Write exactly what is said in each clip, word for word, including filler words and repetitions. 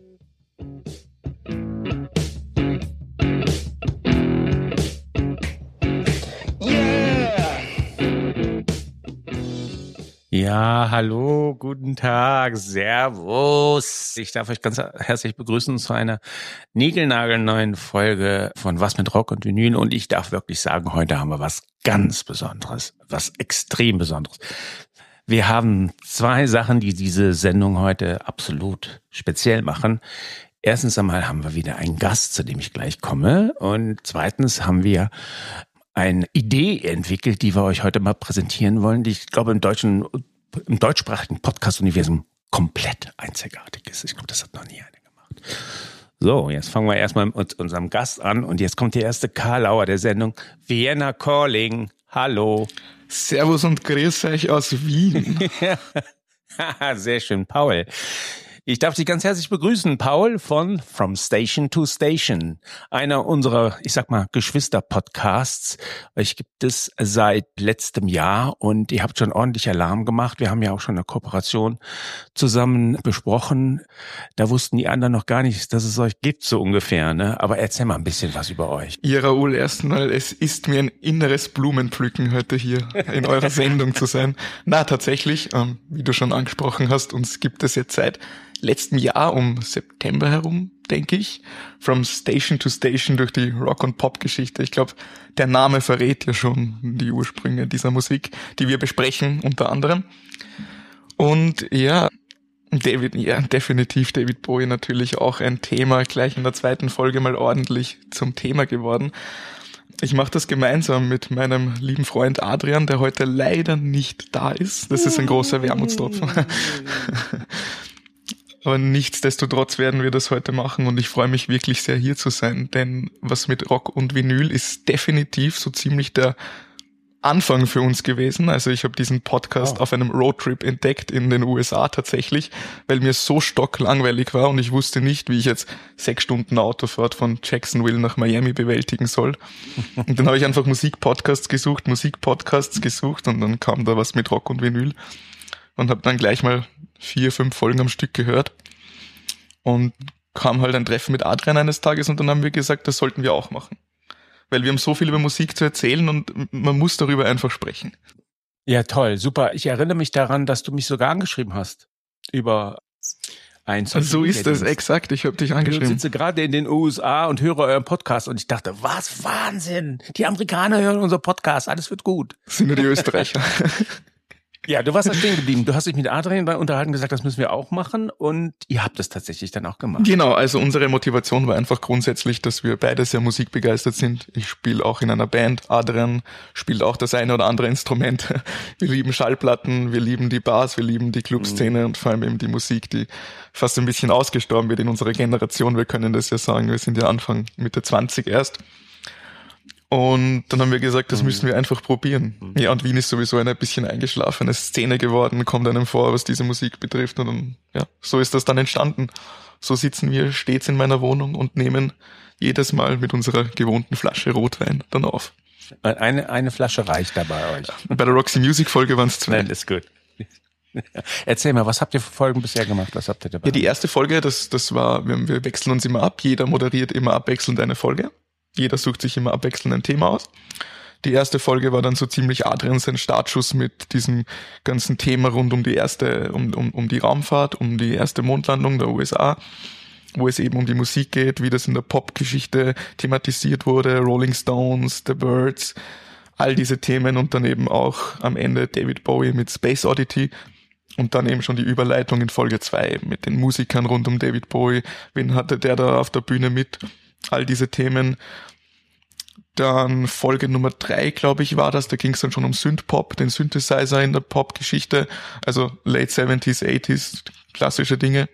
Ja, hallo, guten Tag, servus. Ich darf euch ganz herzlich begrüßen zu einer niegelnagelneuen Folge von Was mit Rock und Vinyl. Und ich darf wirklich sagen, heute haben wir was ganz Besonderes, was extrem Besonderes. Wir haben zwei Sachen, die diese Sendung heute absolut speziell machen. Erstens einmal haben wir wieder einen Gast, zu dem ich gleich komme. Und zweitens haben wir eine Idee entwickelt, die wir euch heute mal präsentieren wollen, die ich glaube im deutschen, im deutschsprachigen Podcast-Universum komplett einzigartig ist. Ich glaube, das hat noch nie einer gemacht. So, jetzt fangen wir erstmal mit unserem Gast an und jetzt kommt die erste Karlauer der Sendung, Vienna Calling. Hallo. Servus und grüß euch aus Wien. Sehr schön, Paul. Ich darf dich ganz herzlich begrüßen, Paul von From Station to Station, einer unserer, ich sag mal, Geschwister-Podcasts. Euch gibt es seit letztem Jahr und ihr habt schon ordentlich Alarm gemacht. Wir haben ja auch schon eine Kooperation zusammen besprochen. Da wussten die anderen noch gar nicht, dass es euch gibt, so ungefähr, ne? Aber erzähl mal ein bisschen was über euch. Ja, Raoul, erstmal, es ist mir ein inneres Blumenpflücken, heute hier in eurer Sendung zu sein. Na, tatsächlich, ähm, wie du schon angesprochen hast, uns gibt es jetzt seit letztem Jahr um September herum, denke ich, From Station to Station durch die Rock- und Pop-Geschichte. Ich glaube, der Name verrät ja schon die Ursprünge dieser Musik, die wir besprechen, unter anderem. Und ja, David, ja, definitiv David Bowie natürlich auch ein Thema, gleich in der zweiten Folge mal ordentlich zum Thema geworden. Ich mache das gemeinsam mit meinem lieben Freund Adrian, der heute leider nicht da ist. Das ist ein großer Wermutstropfen. Aber nichtsdestotrotz werden wir das heute machen und ich freue mich wirklich sehr, hier zu sein, denn was mit Rock und Vinyl ist definitiv so ziemlich der Anfang für uns gewesen. Also ich habe diesen Podcast oh. auf einem Roadtrip entdeckt in den U S A tatsächlich, weil mir so stocklangweilig war und ich wusste nicht, wie ich jetzt sechs Stunden Autofahrt von Jacksonville nach Miami bewältigen soll. Und dann habe ich einfach Musikpodcasts gesucht, Musikpodcasts gesucht und dann kam da was mit Rock und Vinyl. Und habe dann gleich mal vier, fünf Folgen am Stück gehört und kam halt ein Treffen mit Adrian eines Tages und dann haben wir gesagt, das sollten wir auch machen. Weil wir haben so viel über Musik zu erzählen und man muss darüber einfach sprechen. Ja, toll, super. Ich erinnere mich daran, dass du mich sogar angeschrieben hast über ein Social So ist das, exakt. Ich habe dich angeschrieben. Ich sitze gerade in den U S A und höre euren Podcast und ich dachte, was Wahnsinn! Die Amerikaner hören unseren Podcast, alles wird gut. Das sind nur die Österreicher. Ja, du warst da stehen geblieben. Du hast dich mit Adrian unterhalten, gesagt, das müssen wir auch machen und ihr habt es tatsächlich dann auch gemacht. Genau, also unsere Motivation war einfach grundsätzlich, dass wir beide sehr musikbegeistert sind. Ich spiele auch in einer Band, Adrian spielt auch das eine oder andere Instrument. Wir lieben Schallplatten, wir lieben die Bars, wir lieben die Clubszene mhm. und vor allem eben die Musik, die fast ein bisschen ausgestorben wird in unserer Generation. Wir können das ja sagen, wir sind ja Anfang, Mitte zwanzig erst. Und dann haben wir gesagt, das müssen wir einfach probieren. Mhm. Ja, und Wien ist sowieso eine bisschen eingeschlafene Szene geworden, kommt einem vor, was diese Musik betrifft. Und dann, ja, so ist das dann entstanden. So sitzen wir stets in meiner Wohnung und nehmen jedes Mal mit unserer gewohnten Flasche Rotwein dann auf. Eine, eine Flasche reicht da bei euch. Bei der Roxy Music Folge waren es zwei. Nein, das ist gut. Erzähl mal, was habt ihr für Folgen bisher gemacht? Was habt ihr dabei? Ja, die erste Folge, das, das war, wir, wir wechseln uns immer ab. Jeder moderiert immer abwechselnd eine Folge. Jeder sucht sich immer abwechselnd ein Thema aus. Die erste Folge war dann so ziemlich Adrian sein Startschuss mit diesem ganzen Thema rund um die erste, um, um, um die Raumfahrt, um die erste Mondlandung der U S A, wo es eben um die Musik geht, wie das in der Popgeschichte thematisiert wurde, Rolling Stones, The Byrds, all diese Themen und dann eben auch am Ende David Bowie mit Space Oddity und dann eben schon die Überleitung in Folge zwei mit den Musikern rund um David Bowie, wen hatte der da auf der Bühne mit, all diese Themen. Dann Folge Nummer drei, glaube ich, war das. Da ging es dann schon um Synthpop, den Synthesizer in der Popgeschichte. Also Late seventies, eighties, klassische Dinge.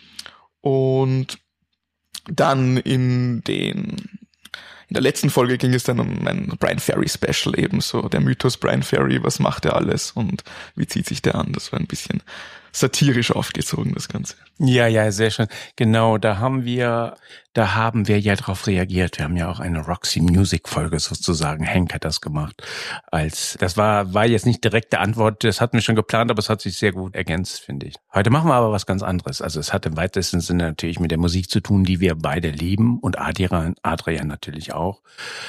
Und dann in den in der letzten Folge ging es dann um ein Bryan Ferry Special eben, so der Mythos Bryan Ferry, was macht er alles und wie zieht sich der an? Das war ein bisschen satirisch aufgezogen, das Ganze. Ja, ja, sehr schön. Genau, da haben wir, da haben wir ja drauf reagiert. Wir haben ja auch eine Roxy Music Folge sozusagen. Hank hat das gemacht. Als, das war, war jetzt nicht direkte Antwort. Das hatten wir schon geplant, aber es hat sich sehr gut ergänzt, finde ich. Heute machen wir aber was ganz anderes. Also es hat im weitesten Sinne natürlich mit der Musik zu tun, die wir beide lieben und Adrian, Adrian natürlich auch.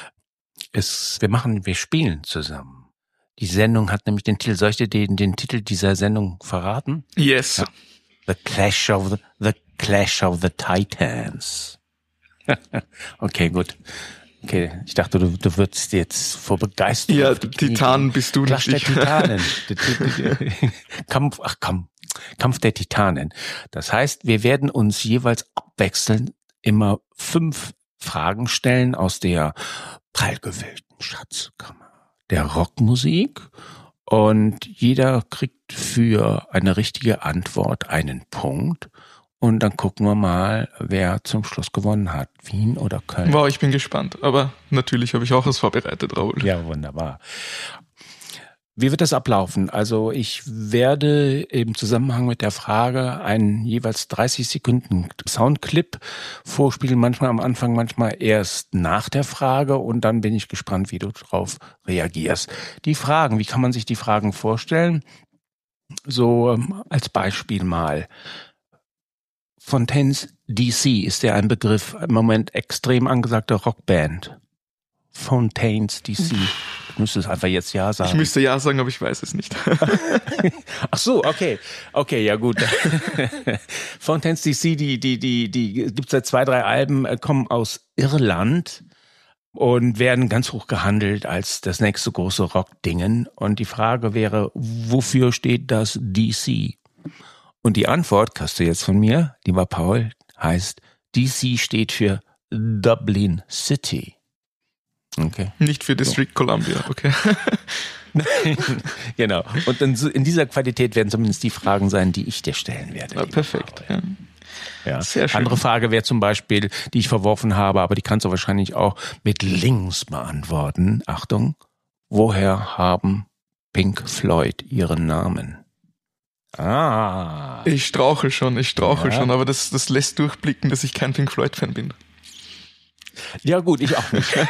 Es, wir machen, wir spielen zusammen. Die Sendung hat nämlich den Titel, soll ich dir den, den Titel dieser Sendung verraten? Yes. Ja. The Clash of the, the Clash of the Titans. Okay, gut. Okay, ich dachte, du, du würdest jetzt vor Begeisterung. Ja, Titan bist du Clash nicht. der Titanen. Kampf, ach komm, Kampf der Titanen. Das heißt, wir werden uns jeweils abwechselnd immer fünf Fragen stellen aus der prallgewühlten Schatzkammer der Rockmusik und jeder kriegt für eine richtige Antwort einen Punkt und dann gucken wir mal, wer zum Schluss gewonnen hat, Wien oder Köln. Wow, ich bin gespannt, aber natürlich habe ich auch was vorbereitet, Raoul. Ja, wunderbar. Wie wird das ablaufen? Also ich werde im Zusammenhang mit der Frage einen jeweils dreißig Sekunden Soundclip vorspielen, manchmal am Anfang, manchmal erst nach der Frage und dann bin ich gespannt, wie du darauf reagierst. Die Fragen, wie kann man sich die Fragen vorstellen? So ähm, als Beispiel mal. Fontaines D C ist ja ein Begriff, im Moment extrem angesagte Rockband. Fontaines D C. Du müsstest einfach jetzt Ja sagen. Ich müsste Ja sagen, aber ich weiß es nicht. Ach so, okay. Okay, ja gut. Fontaines D C, die, die, die, die gibt's seit zwei, drei Alben, kommen aus Irland und werden ganz hoch gehandelt als das nächste große Rock-Dingen. Und die Frage wäre, wofür steht das D C? Und die Antwort, kriegst du jetzt von mir, lieber Paul, heißt, D C steht für Dublin City. Okay. Nicht für District so. Columbia, okay. Genau. Und in, in dieser Qualität werden zumindest die Fragen sein, die ich dir stellen werde. Ja, perfekt. Ja. Ja. Sehr schön. Andere Frage wäre zum Beispiel, die ich verworfen habe, aber die kannst du wahrscheinlich auch mit links beantworten. Achtung, woher haben Pink Floyd ihren Namen? Ah. Ich strauche schon, ich strauche ja. schon, aber das, das lässt durchblicken, dass ich kein Pink Floyd-Fan bin. Ja gut, ich auch nicht.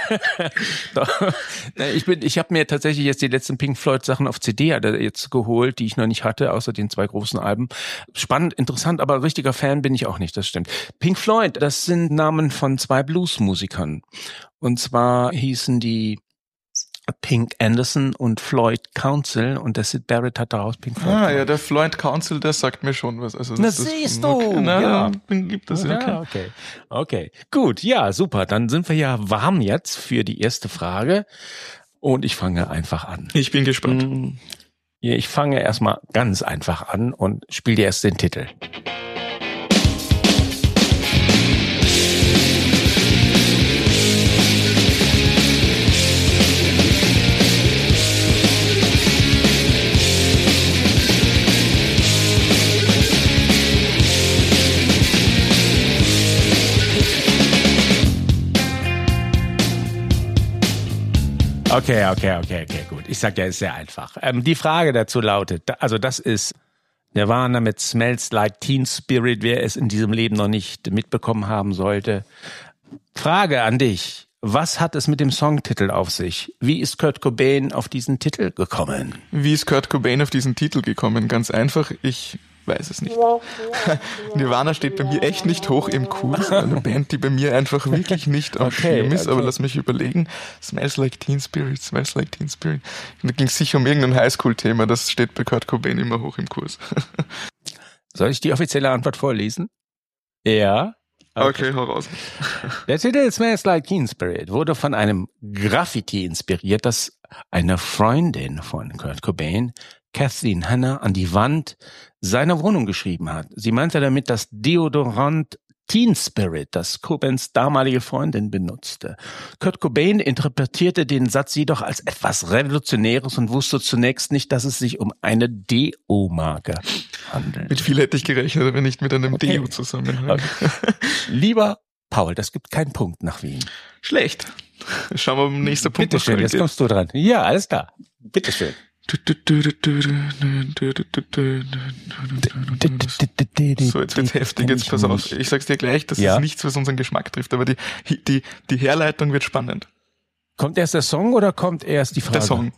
ich bin, ich habe mir tatsächlich jetzt die letzten Pink Floyd Sachen auf C D jetzt geholt, die ich noch nicht hatte, außer den zwei großen Alben. Spannend, interessant, aber richtiger Fan bin ich auch nicht, das stimmt. Pink Floyd, das sind Namen von zwei Bluesmusikern. Und zwar hießen die Pink Anderson und Floyd Council und der Syd Barrett hat daraus Pink Floyd Ah, gemacht. ja, der Floyd Council, der sagt mir schon was. Also, Na, das, siehst das, okay, du! na, Ja. dann gibt es ja, okay. Ja, okay. Okay. Gut, ja, super. Dann sind wir ja warm jetzt für die erste Frage und ich fange einfach an. Ich bin gespannt. Hm, ja, ich fange erstmal ganz einfach an und spiele dir erst den Titel. Okay, okay, okay, okay, gut. Ich sag ja, ist sehr einfach. Ähm, die Frage dazu lautet, also das ist Nirvana mit Smells Like Teen Spirit, wer es in diesem Leben noch nicht mitbekommen haben sollte. Frage an dich, was hat es mit dem Songtitel auf sich? Wie ist Kurt Cobain auf diesen Titel gekommen? Wie ist Kurt Cobain auf diesen Titel gekommen? Ganz einfach, ich weiß es nicht. Nirvana steht bei mir echt nicht hoch im Kurs. Eine Band, die bei mir einfach wirklich nicht am Okay, Schirm ist. okay. Aber lass mich überlegen. Smells Like Teen Spirit, Smells Like Teen Spirit. Da ging es sicher um irgendein Highschool-Thema. Das steht bei Kurt Cobain immer hoch im Kurs. Soll ich die offizielle Antwort vorlesen? Ja. Okay, okay, hau raus. Der Titel Smells Like Teen Spirit wurde von einem Graffiti inspiriert, das eine Freundin von Kurt Cobain, Kathleen Hanna, an die Wand seiner Wohnung geschrieben hat. Sie meinte damit das Deodorant Teen Spirit, das Cobains damalige Freundin benutzte. Kurt Cobain interpretierte den Satz jedoch als etwas Revolutionäres und wusste zunächst nicht, dass es sich um eine Deo-Marke handelt. Mit viel hätte ich gerechnet, aber nicht mit einem Okay. Deo-Zusammenhang. Okay. Lieber Paul, das gibt keinen Punkt nach Wien. Schlecht. Schauen wir mal, nächster Punkt. Bitteschön, was jetzt korrigiert. kommst du dran. Ja, alles klar. Bitteschön. So, jetzt wird's heftig, jetzt pass auf. Ich sag's dir gleich, das ja. ist nichts, was unseren Geschmack trifft, aber die, die, die Herleitung wird spannend. Kommt erst der Song oder kommt erst die Frage? Der Song.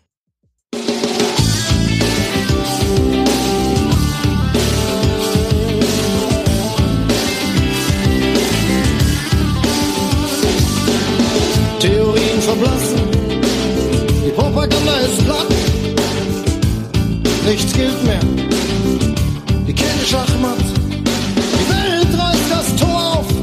Theorien verblassen, die Propaganda ist platt, nichts gilt mehr, die Kette Schachmatt, die Welt reißt das Tor auf.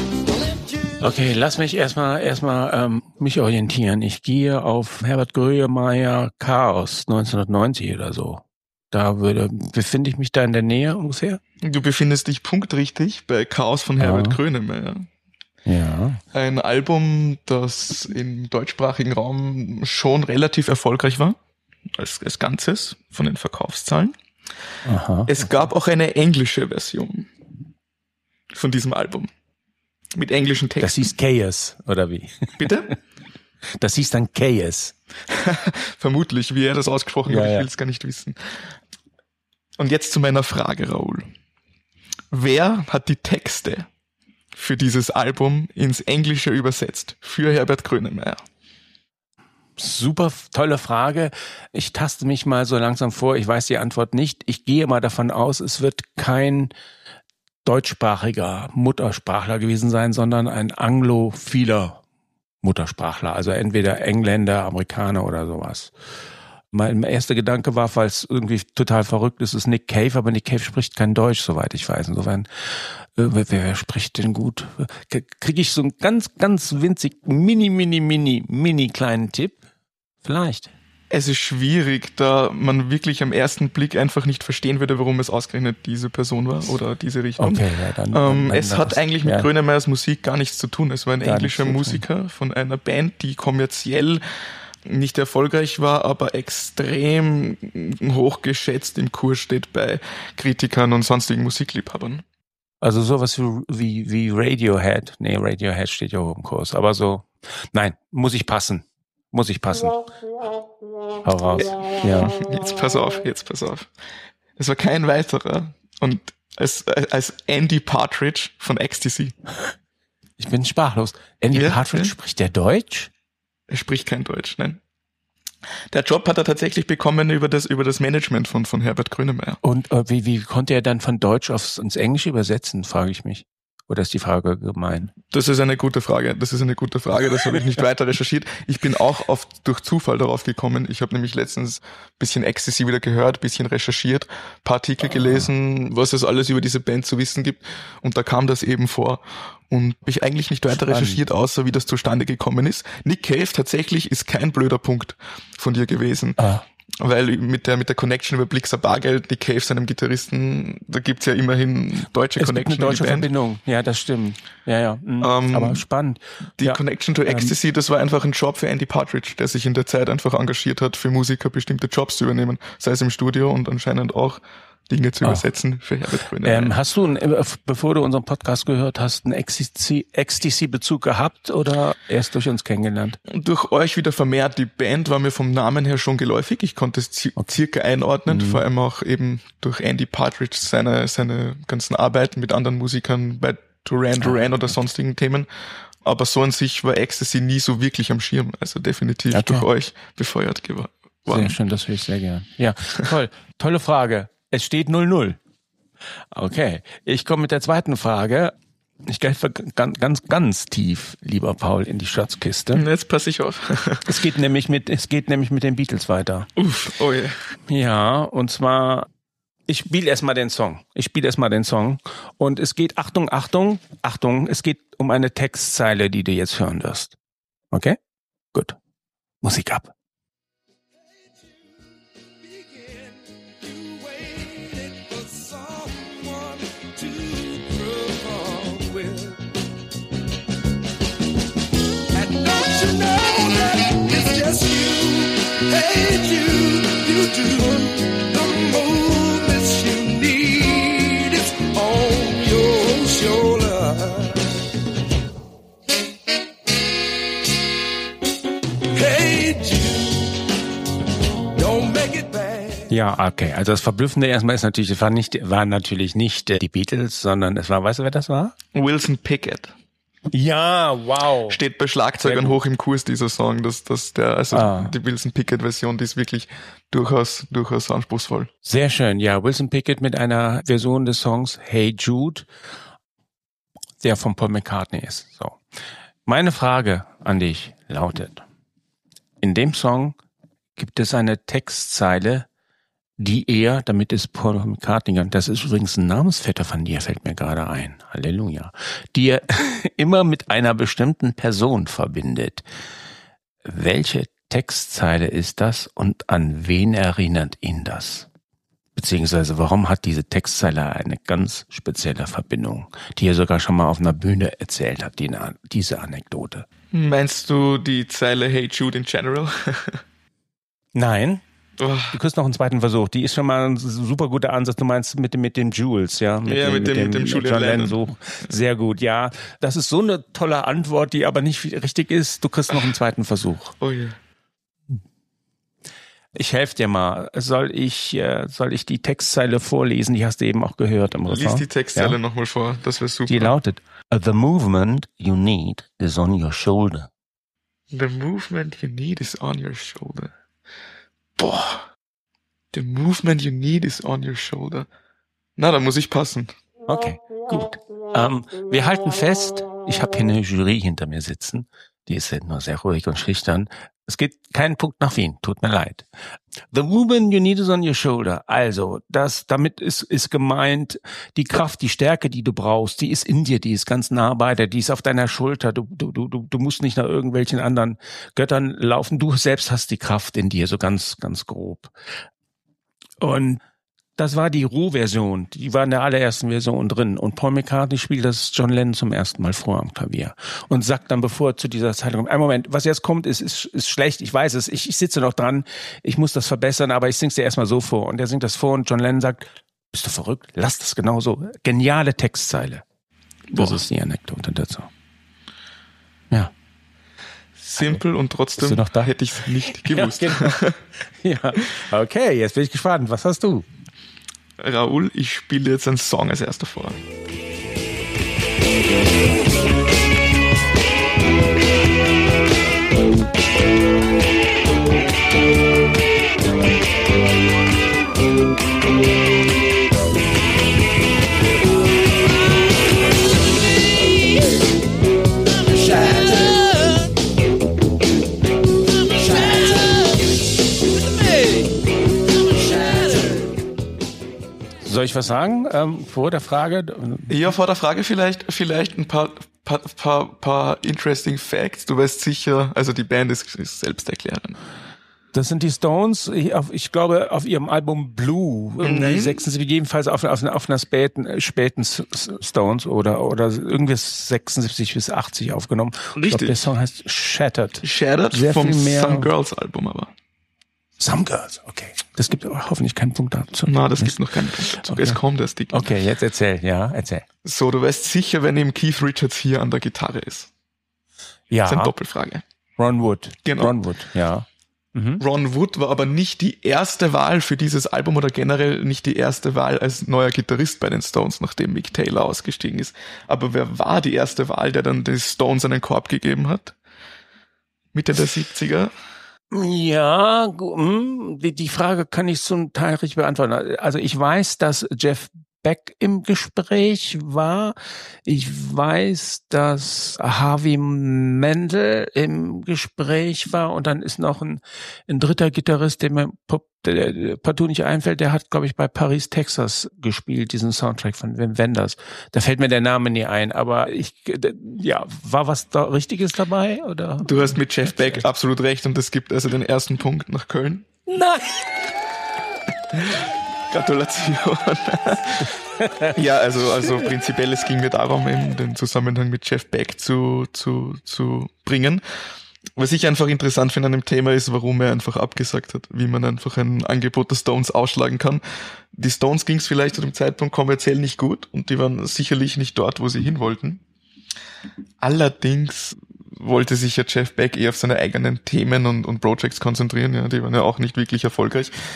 Okay, lass mich erstmal erstmal ähm, mich orientieren. Ich gehe auf Herbert Grönemeyer Chaos neunzehnhundertneunzig oder so. Da würde befinde ich mich da in der Nähe ungefähr? Du befindest dich punktrichtig bei Chaos von Herbert ja. Grönemeyer. Ja. Ein Album, das im deutschsprachigen Raum schon relativ erfolgreich war, als, als Ganzes von den Verkaufszahlen. Aha. Es gab auch eine englische Version von diesem Album. Mit englischen Texten. Das hieß Chaos, oder wie? Bitte? Das hieß dann Chaos. Vermutlich, wie er das ausgesprochen ja, hat, ich ja. will es gar nicht wissen. Und jetzt zu meiner Frage, Raoul. Wer hat die Texte für dieses Album ins Englische übersetzt? Für Herbert Grönemeyer. Super tolle Frage. Ich taste mich mal so langsam vor. Ich weiß die Antwort nicht. Ich gehe mal davon aus, es wird kein deutschsprachiger Muttersprachler gewesen sein, sondern ein anglophiler Muttersprachler. Also entweder Engländer, Amerikaner oder sowas. Mein erster Gedanke war, weil es irgendwie total verrückt ist, ist Nick Cave, aber Nick Cave spricht kein Deutsch, soweit ich weiß. Insofern, äh, wer, wer spricht denn gut? Kriege ich so einen ganz, ganz winzig, mini, mini, mini, mini kleinen Tipp? Vielleicht. Es ist schwierig, da man wirklich am ersten Blick einfach nicht verstehen würde, warum es ausgerechnet diese Person war oder diese Richtung. Okay, ja, dann, ähm, dann es dann hat das, eigentlich mit ja. Grönemeyers Musik gar nichts zu tun. Es war ein gar englischer Musiker von einer Band, die kommerziell nicht erfolgreich war, aber extrem hochgeschätzt im Kurs steht bei Kritikern und sonstigen Musikliebhabern. Also sowas wie, wie Radiohead. Nee, Radiohead steht ja hoch im Kurs. Aber so, nein, muss ich passen. Muss ich passen. Hau raus. Ja. Jetzt pass auf, jetzt pass auf. Es war kein weiterer. Und als, als Andy Partridge von Ecstasy. Ich bin sprachlos. Andy ja, Partridge, ja. Spricht der Deutsch? Er spricht kein Deutsch, nein. Der Job hat er tatsächlich bekommen über das über das Management von von Herbert Grönemeyer. Und äh, wie wie konnte er dann von Deutsch aufs ins Englische übersetzen, frage ich mich. Oder ist die Frage gemein? Das ist eine gute Frage. Das ist eine gute Frage. Das habe ich nicht weiter recherchiert. Ich bin auch oft durch Zufall darauf gekommen. Ich habe nämlich letztens ein bisschen Ecstasy wieder gehört, ein bisschen recherchiert, ein paar Artikel gelesen, was es alles über diese Band zu wissen gibt. Und da kam das eben vor. Und habe ich eigentlich nicht weiter Spannend. recherchiert, außer wie das zustande gekommen ist. Nick Cave tatsächlich ist kein blöder Punkt von dir gewesen. Ah. Weil mit der mit der Connection über Blixer Bargeld, Nick Cave, seinem Gitarristen, da gibt's ja immerhin deutsche es Connection. Gibt eine deutsche Verbindung, ja, das stimmt. Ja, ja. Mhm. Ähm, aber spannend. Die ja. Connection to Ecstasy, ähm, das war einfach ein Job für Andy Partridge, der sich in der Zeit einfach engagiert hat, für Musiker bestimmte Jobs zu übernehmen, sei es im Studio und anscheinend auch Dinge zu übersetzen Ach. für Herbert Grönemeyer. Ähm, hast du, bevor du unseren Podcast gehört hast, einen Ecstasy-Bezug gehabt oder erst durch uns kennengelernt? Durch euch wieder vermehrt. Die Band war mir vom Namen her schon geläufig. Ich konnte es ci- okay. circa einordnen, mhm. vor allem auch eben durch Andy Partridge, seine, seine ganzen Arbeiten mit anderen Musikern bei Duran Duran oder sonstigen Themen. Aber so an sich war Ecstasy nie so wirklich am Schirm. Also definitiv okay. durch euch befeuert geworden. Sehr schön, das höre ich sehr gern. Ja, toll. Tolle Frage. Es steht null null. Okay, ich komme mit der zweiten Frage. Ich greife ganz, ganz, ganz tief, lieber Paul, in die Schatzkiste. Jetzt passe ich auf. Es geht nämlich mit, es geht nämlich mit den Beatles weiter. Uff, oh je. Ja, und zwar, ich spiele erstmal den Song. Ich spiele erstmal den Song. Und es geht, Achtung, Achtung, Achtung, es geht um eine Textzeile, die du jetzt hören wirst. Okay? Gut. Musik ab. Hey, you, you do the movements you need. It's on your shoulder. Hey, you, don't make it back. Ja, okay. Also das Verblüffende erstmal ist natürlich, es war nicht, waren natürlich nicht äh, die Beatles, sondern es war, weißt du, wer das war? Wilson Pickett. Ja, wow. Steht bei Schlagzeugern hoch im Kurs, dieser Song, dass, dass der, also Ah. die Wilson Pickett Version, die ist wirklich durchaus, durchaus anspruchsvoll. Sehr schön. Ja, Wilson Pickett mit einer Version des Songs Hey Jude, der von Paul McCartney ist. So. Meine Frage an dich lautet: In dem Song gibt es eine Textzeile, die er, damit ist Paul McCartney, das ist übrigens ein Namensvetter von dir, fällt mir gerade ein, Halleluja, die er immer mit einer bestimmten Person verbindet. Welche Textzeile ist das und an wen erinnert ihn das? Beziehungsweise warum hat diese Textzeile eine ganz spezielle Verbindung, die er sogar schon mal auf einer Bühne erzählt hat, die, diese Anekdote? Meinst du die Zeile Hey Jude in general? Nein. Oh. Du kriegst noch einen zweiten Versuch. Die ist schon mal ein super guter Ansatz. Du meinst mit dem, mit den Jules, ja? Mit ja, dem, mit dem, mit dem Julian Julian Lennon. So. Sehr gut, ja. Das ist so eine tolle Antwort, die aber nicht richtig ist. Du kriegst noch einen zweiten Versuch. Oh ja. Ich helfe dir mal. Soll ich, äh, soll ich die Textzeile vorlesen? Die hast du eben auch gehört im Refrain. Lies die Textzeile ja? nochmal vor. Das wäre super. Die lautet: The movement you need is on your shoulder. The movement you need is on your shoulder. Boah. The movement you need is on your shoulder. Na, da muss ich passen. Okay, gut. Ähm, wir halten fest, ich habe hier eine Jury hinter mir sitzen. Die ist nur sehr ruhig und schüchtern. Es geht keinen Punkt nach Wien, tut mir leid. The movement you need is on your shoulder. Also, das, damit ist, ist gemeint, die Kraft, die Stärke, die du brauchst, die ist in dir, die ist ganz nah bei dir, die ist auf deiner Schulter. Du, du, du, du musst nicht nach irgendwelchen anderen Göttern laufen. Du selbst hast die Kraft in dir, so ganz, ganz grob. Und das war die Roh-Version, die war in der allerersten Version drin. Und Paul McCartney spielt das John Lennon zum ersten Mal vor am Klavier und sagt dann, bevor er zu dieser Zeit kommt: Ein Moment, was jetzt kommt, ist, ist, ist schlecht, ich weiß es, ich, ich sitze noch dran, ich muss das verbessern, aber ich sing's dir erstmal so vor. Und er singt das vor und John Lennon sagt: Bist du verrückt? Lass das genauso. Geniale Textzeile. Das Boah. Ist die Anekdote dazu. Ja. Simpel und trotzdem Bist du noch da? Hätte ich es nicht gewusst. Ja, genau. Ja, okay, jetzt bin ich gespannt. Was hast du? Raoul, ich spiele jetzt einen Song als erster vor. Soll ich was sagen ähm, vor der Frage? Ja, vor der Frage vielleicht vielleicht ein paar, paar, paar, paar interesting Facts. Du weißt sicher, also die Band ist, ist selbsterklärend. Das sind die Stones, ich, auf, ich glaube auf ihrem Album Blue, irgendwie sechsundsiebzig, jedenfalls auf, auf, auf einer späten, späten Stones oder oder irgendwie sechsundsiebzig bis achtzig aufgenommen. Richtig. Ich glaube, der Song heißt Shattered. Shattered Sehr vom viel mehr. Some Girls Album aber. Some Girls, okay. Das gibt aber hoffentlich keinen Punkt dazu. Na, das gibt noch keinen Punkt dazu. Okay. Es kommt erst die. Okay, jetzt erzähl, ja, erzähl. So, du weißt sicher, wenn eben Keith Richards hier an der Gitarre ist. Ja. Das ist eine Doppelfrage. Ron Wood. Genau. Ron Wood, ja. Mhm. Ron Wood war aber nicht die erste Wahl für dieses Album oder generell nicht die erste Wahl als neuer Gitarrist bei den Stones, nachdem Mick Taylor ausgestiegen ist. Aber wer war die erste Wahl, der dann den Stones einen Korb gegeben hat? Mitte der siebziger? Ja, die, die Frage kann ich zum Teil richtig beantworten. Also ich weiß, dass Jeff Beck im Gespräch war. Ich weiß, dass Harvey Mandel im Gespräch war und dann ist noch ein, ein dritter Gitarrist, der mir der partout nicht einfällt, der hat, glaube ich, bei Paris, Texas gespielt, diesen Soundtrack von Wim Wenders. Da fällt mir der Name nie ein, aber ich, ja, war was da Richtiges dabei, oder? Du hast mit Jeff Beck absolut recht und es gibt also den ersten Punkt nach Köln. Nein! Gratulation. Ja, also, also prinzipiell, es ging mir darum, eben den Zusammenhang mit Jeff Beck zu, zu, zu bringen. Was ich einfach interessant finde an dem Thema ist, warum er einfach abgesagt hat, wie man einfach ein Angebot der Stones ausschlagen kann. Die Stones ging es vielleicht zu dem Zeitpunkt kommerziell nicht gut und die waren sicherlich nicht dort, wo sie hin wollten. Allerdings wollte sich ja Jeff Beck eher auf seine eigenen Themen und, und Projects konzentrieren, ja, die waren ja auch nicht wirklich erfolgreich.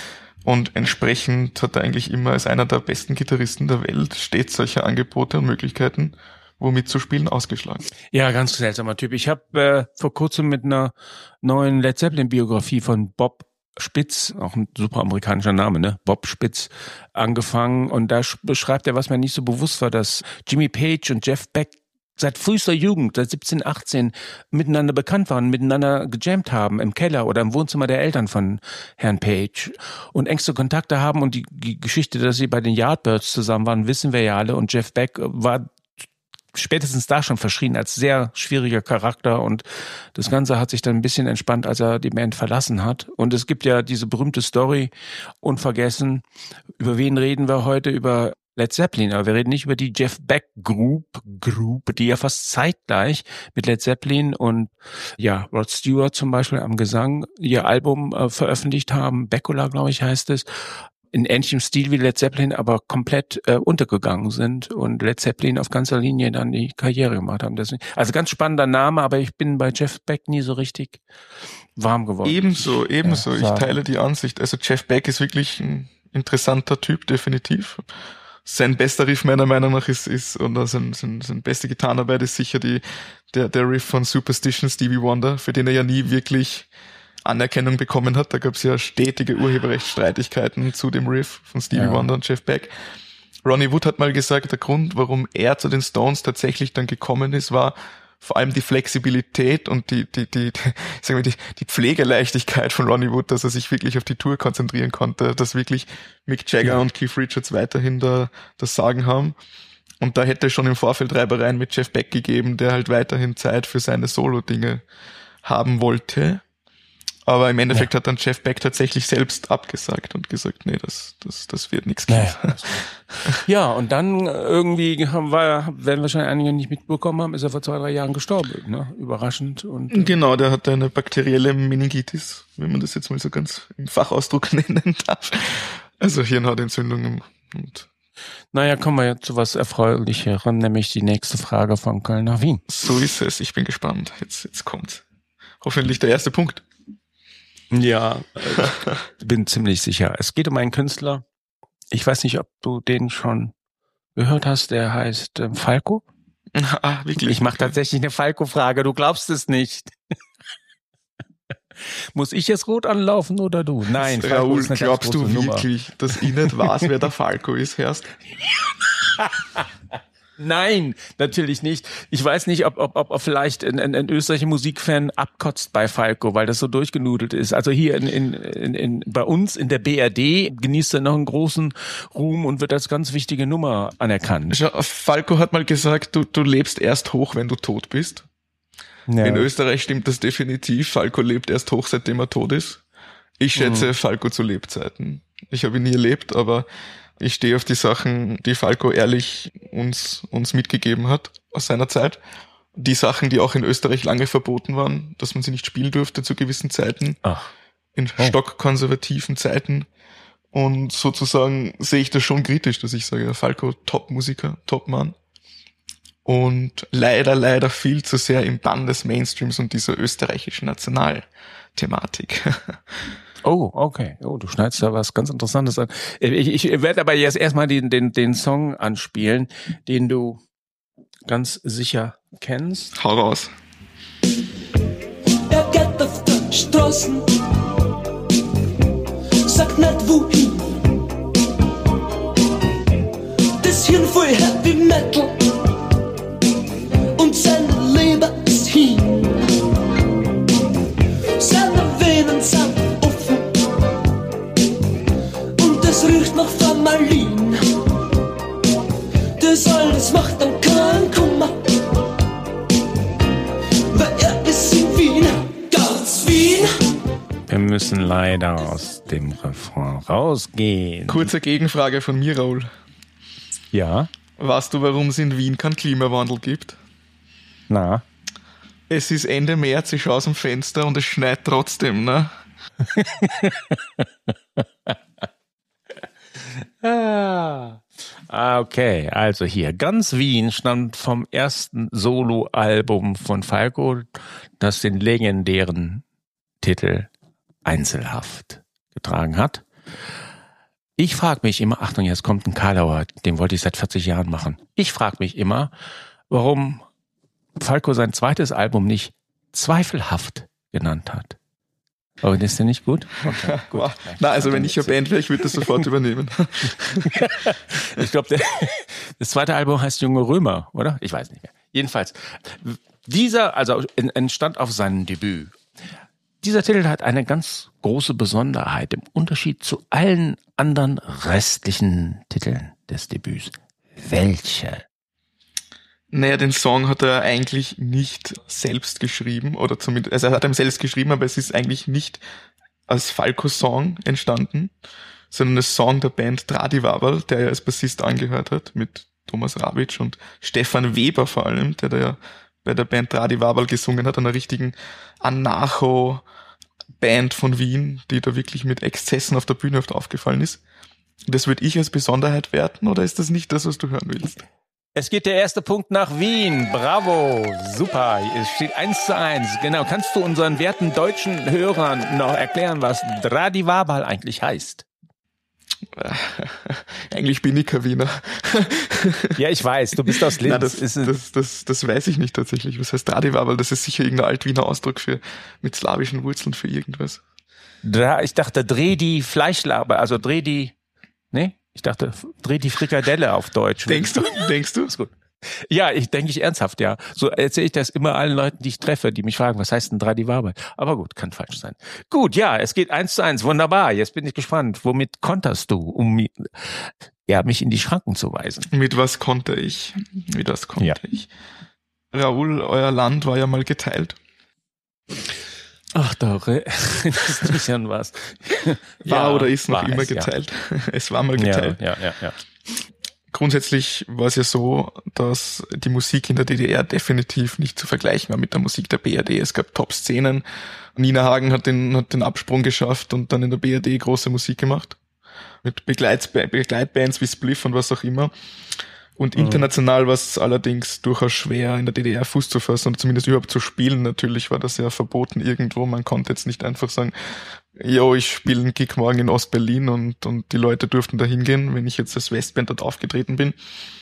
Und entsprechend hat er eigentlich immer als einer der besten Gitarristen der Welt stets solche Angebote und Möglichkeiten, wo mitzuspielen, ausgeschlagen. Ja, ganz seltsamer Typ. Ich habe äh, vor kurzem mit einer neuen Led Zeppelin-Biografie von Bob Spitz, auch ein super amerikanischer Name, ne? Bob Spitz, angefangen. Und da beschreibt er, was mir nicht so bewusst war, dass Jimmy Page und Jeff Beck seit frühester Jugend, seit siebzehn, achtzehn, miteinander bekannt waren, miteinander gejammt haben im Keller oder im Wohnzimmer der Eltern von Herrn Page und engste Kontakte haben. Und die, die Geschichte, dass sie bei den Yardbirds zusammen waren, wissen wir ja alle. Und Jeff Beck war spätestens da schon verschrien als sehr schwieriger Charakter, und das Ganze hat sich dann ein bisschen entspannt, als er die Band verlassen hat. Und es gibt ja diese berühmte Story, unvergessen, über wen reden wir heute? Über Led Zeppelin, aber wir reden nicht über die Jeff Beck Group, Group, die ja fast zeitgleich mit Led Zeppelin und ja Rod Stewart zum Beispiel am Gesang ihr Album äh, veröffentlicht haben. Becula, glaube ich, heißt es. In ähnlichem Stil wie Led Zeppelin, aber komplett äh, untergegangen sind und Led Zeppelin auf ganzer Linie dann die Karriere gemacht haben. Deswegen, also ganz spannender Name, aber ich bin bei Jeff Beck nie so richtig warm geworden. Ebenso, ebenso. Ja, ich teile die Ansicht. Also Jeff Beck ist wirklich ein interessanter Typ, definitiv. Sein bester Riff meiner Meinung nach ist, ist oder sein, sein, sein beste Gitarrenarbeit ist sicher die, der, der Riff von Superstition, Stevie Wonder, für den er ja nie wirklich Anerkennung bekommen hat. Da gab es ja stetige Urheberrechtsstreitigkeiten zu dem Riff von Stevie ja. Wonder und Jeff Beck. Ronnie Wood hat mal gesagt, der Grund, warum er zu den Stones tatsächlich dann gekommen ist, war vor allem die Flexibilität und die, die, die, die, sagen wir, die, die Pflegeleichtigkeit von Ronnie Wood, dass er sich wirklich auf die Tour konzentrieren konnte, dass wirklich Mick Jagger ja. und Keith Richards weiterhin da das Sagen haben. Und da hätte es schon im Vorfeld Reibereien mit Jeff Beck gegeben, der halt weiterhin Zeit für seine Solo-Dinge haben wollte. Aber im Endeffekt ja. hat dann Jeff Beck tatsächlich selbst abgesagt und gesagt, nee, das, das, das wird nichts geben. Naja. Ja, und dann irgendwie haben wir, werden wahrscheinlich einige nicht mitbekommen haben, ist er vor zwei, drei Jahren gestorben, ne? Überraschend. Und genau, der hatte eine bakterielle Meningitis, wenn man das jetzt mal so ganz im Fachausdruck nennen darf. Also Hirnhautentzündung und naja, kommen wir jetzt zu was Erfreulicherem, nämlich die nächste Frage von Köln nach Wien. So ist es, ich bin gespannt. Jetzt, jetzt kommt hoffentlich der erste Punkt. Ja, ich bin ziemlich sicher. Es geht um einen Künstler. Ich weiß nicht, ob du den schon gehört hast. Der heißt ähm, Falco. Ah, wirklich? Ich mache tatsächlich eine Falco-Frage. Du glaubst es nicht. Muss ich jetzt rot anlaufen oder du? Nein, Falco Raoul, ist eine glaubst du wirklich, Nummer. Dass ich nicht weiß, wer der Falco ist, Herst? Nein, natürlich nicht. Ich weiß nicht, ob, ob, ob vielleicht ein, ein, ein österreichischer Musikfan abkotzt bei Falco, weil das so durchgenudelt ist. Also hier in, in, in, in, bei uns in der B R D genießt er noch einen großen Ruhm und wird als ganz wichtige Nummer anerkannt. Schau, Falco hat mal gesagt, du, du lebst erst hoch, wenn du tot bist. Ja. In Österreich stimmt das definitiv. Falco lebt erst hoch, seitdem er tot ist. Ich schätze mhm. Falco zu Lebzeiten. Ich habe ihn nie erlebt, aber ich stehe auf die Sachen, die Falco ehrlich uns uns mitgegeben hat aus seiner Zeit. Die Sachen, die auch in Österreich lange verboten waren, dass man sie nicht spielen durfte zu gewissen Zeiten. Ach. In oh. stockkonservativen Zeiten. Und sozusagen sehe ich das schon kritisch, dass ich sage, Falco, Top-Musiker, Top-Mann. Und leider, leider viel zu sehr im Bann des Mainstreams und dieser österreichischen Nationalthematik. Oh, okay. Oh, du schneidest da was ganz Interessantes an. Ich, ich werde aber jetzt erstmal den, den, den Song anspielen, den du ganz sicher kennst. Hau raus. Er geht auf der Straßen, sagt nicht wohin. Das Hirn voll Heavy Metal und seine Leber ist hin. Seine Venen sind riecht nach Formalin. Das alles macht dann keinen Kummer, weil er ist in Wien, ganz Wien. Wir müssen leider aus dem Refrain rausgehen. Kurze Gegenfrage von mir, Raoul. Ja? Weißt du, warum es in Wien keinen Klimawandel gibt? Na? Es ist Ende März, ich schaue aus dem Fenster und es schneit trotzdem, ne? Ah, okay, also hier, ganz Wien stammt vom ersten Soloalbum von Falco, das den legendären Titel Einzelhaft getragen hat. Ich frage mich immer, Achtung, jetzt kommt ein Karlauer, den wollte ich seit vierzig Jahren machen. Ich frage mich immer, warum Falco sein zweites Album nicht Zweifelhaft genannt hat. Aber das ist ja nicht gut? Okay, gut. Na, also wenn ich eine Band wäre, ich würde das sofort übernehmen. Ich glaube, das zweite Album heißt Junge Römer, oder? Ich weiß nicht mehr. Jedenfalls, dieser, also entstand auf seinem Debüt. Dieser Titel hat eine ganz große Besonderheit im Unterschied zu allen anderen restlichen Titeln des Debüts. Welche? Naja, den Song hat er eigentlich nicht selbst geschrieben, oder zumindest, also er hat ihn selbst geschrieben, aber es ist eigentlich nicht als Falco-Song entstanden, sondern ein Song der Band Tradivaval, der er als Bassist angehört hat, mit Thomas Rawitsch und Stefan Weber vor allem, der da ja bei der Band Tradivaval gesungen hat, einer richtigen Anarcho-Band von Wien, die da wirklich mit Exzessen auf der Bühne oft aufgefallen ist. Das würde ich als Besonderheit werten, oder ist das nicht das, was du hören willst? Es geht der erste Punkt nach Wien. Bravo. Super. Es steht eins zu eins. Genau. Kannst du unseren werten deutschen Hörern noch erklären, was Tradivaval eigentlich heißt? Eigentlich bin ich kein Wiener. Ja, ich weiß. Du bist aus Linz. Nein, das, das, das, das weiß ich nicht tatsächlich. Was heißt Tradivaval? Das ist sicher irgendein Alt-Wiener Ausdruck für, mit slawischen Wurzeln für irgendwas. Dra- ich dachte, dreh die Fleischlabe, also dreh die, nee? Ich dachte, dreh die Frikadelle auf Deutsch. Denkst du? Denkst du? Ist gut. Ja, ich denke ich ernsthaft, ja. So erzähle ich das immer allen Leuten, die ich treffe, die mich fragen, was heißt denn Tradivaval? Aber gut, kann falsch sein. Gut, ja, es geht eins zu eins. Wunderbar. Jetzt bin ich gespannt. Womit konterst du, um ja, mich in die Schranken zu weisen? Mit was konnte ich? Mit was konnte Ja. ich? Raoul, euer Land war ja mal geteilt. Ach, da ist nicht an was. War Ja, oder ist noch war immer es, ja. geteilt. Es war mal geteilt. Ja, ja, ja, ja. Grundsätzlich war es ja so, dass die Musik in der D D R definitiv nicht zu vergleichen war mit der Musik der B R D. Es gab Top-Szenen. Nina Hagen hat den, hat den Absprung geschafft und dann in der B R D große Musik gemacht. Mit Begleit, Begleitbands wie Spliff und was auch immer. Und international war es allerdings durchaus schwer, in der D D R Fuß zu fassen oder zumindest überhaupt zu spielen. Natürlich war das ja verboten irgendwo. Man konnte jetzt nicht einfach sagen, jo, ich spiele einen Gig morgen in Ostberlin und, und die Leute durften da hingehen, wenn ich jetzt als Westband dort aufgetreten bin.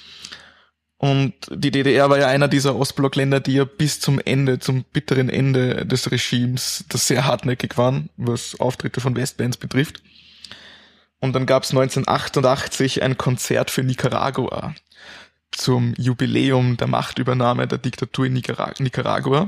Und die D D R war ja einer dieser Ostblockländer, die ja bis zum Ende, zum bitteren Ende des Regimes, das sehr hartnäckig waren, was Auftritte von Westbands betrifft. Und dann gab es neunzehnhundertachtundachtzig ein Konzert für Nicaragua zum Jubiläum der Machtübernahme der Diktatur in Nicarag- Nicaragua.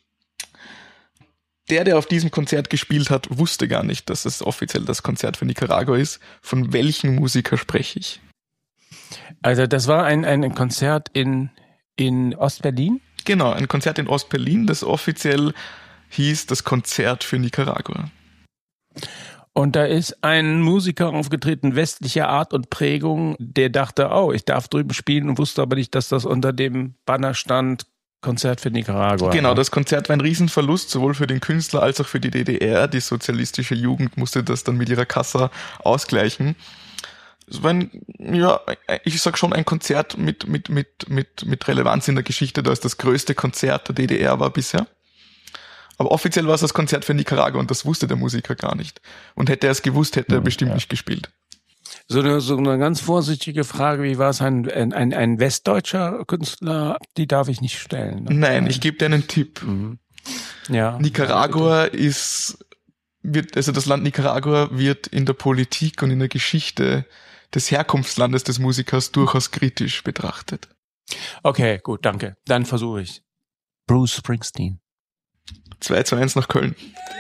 Der, der auf diesem Konzert gespielt hat, wusste gar nicht, dass es offiziell das Konzert für Nicaragua ist. Von welchen Musiker spreche ich? Also das war ein, ein Konzert in, in Ostberlin? Genau, ein Konzert in Ostberlin, das offiziell hieß das Konzert für Nicaragua. Und da ist ein Musiker aufgetreten, westlicher Art und Prägung, der dachte, oh, ich darf drüben spielen und wusste aber nicht, dass das unter dem Banner stand, Konzert für Nicaragua. Genau, das Konzert war ein Riesenverlust, sowohl für den Künstler als auch für die D D R. Die sozialistische Jugend musste das dann mit ihrer Kassa ausgleichen. Es war ein, ja, ich sag schon ein Konzert mit, mit, mit, mit, mit Relevanz in der Geschichte, da es das größte Konzert der D D R war bisher. Aber offiziell war es das Konzert für Nicaragua und das wusste der Musiker gar nicht. Und hätte er es gewusst, hätte er Hm, bestimmt ja. nicht gespielt. So eine, so eine ganz vorsichtige Frage, wie war es, ein, ein, ein westdeutscher Künstler, die darf ich nicht stellen. Ne? Nein, ich gebe dir einen Tipp. Mhm. Ja. Nicaragua ist, wird, also das Land Nicaragua wird in der Politik und in der Geschichte des Herkunftslandes des Musikers durchaus kritisch betrachtet. Okay, gut, danke. Dann versuche ich. Bruce Springsteen. zwei zu eins nach Köln.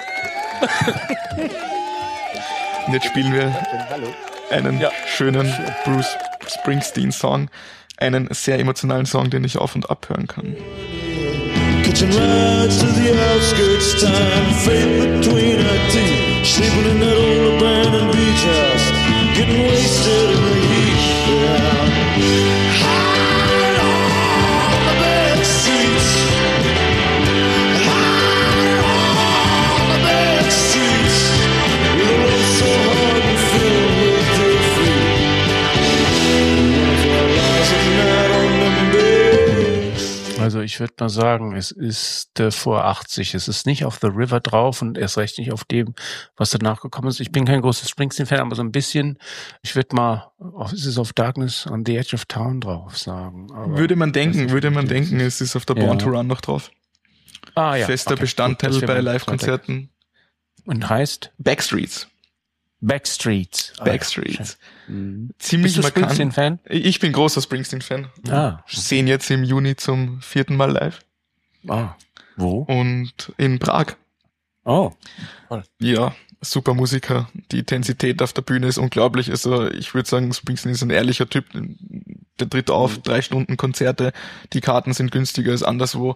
Und jetzt spielen wir einen Ja. schönen Bruce Springsteen-Song, einen sehr emotionalen Song, den ich auf und ab hören kann. Catching rides to the outskirts, time fading between our teeth. Sleeping in that old abandoned beach house, getting wasted in the heat. Yeah. High on the back streets, high on the back streets, with a love so hard and filled with defeat. One of our lives at night on them beds. Also ich würde mal sagen, es ist äh, vor achtzig. Es ist nicht auf The River drauf und erst recht nicht auf dem, was danach gekommen ist. Ich bin kein großes Springsteen-Fan, aber so ein bisschen. Ich würde mal, oh, es ist auf Darkness on the Edge of Town drauf sagen. Aber würde man denken, nicht, würde man denken, es ist auf der Born ja. to Run noch drauf. Ah, ja. Fester okay. Bestandteil Gut, bei Live-Konzerten. Und heißt? Backstreets. Backstreets. Ah, Backstreets. Ja. Mhm. Ziemlich Bist du markant. Springsteen-Fan? Ich bin großer Springsteen-Fan. Ah. Sehen jetzt im Juni zum vierten Mal live. Ah. Wo? Und in Prag. Oh. Toll. Ja, super Musiker. Die Intensität auf der Bühne ist unglaublich. Also ich würde sagen, Springsteen ist ein ehrlicher Typ. Der tritt auf, drei Stunden Konzerte. Die Karten sind günstiger als anderswo.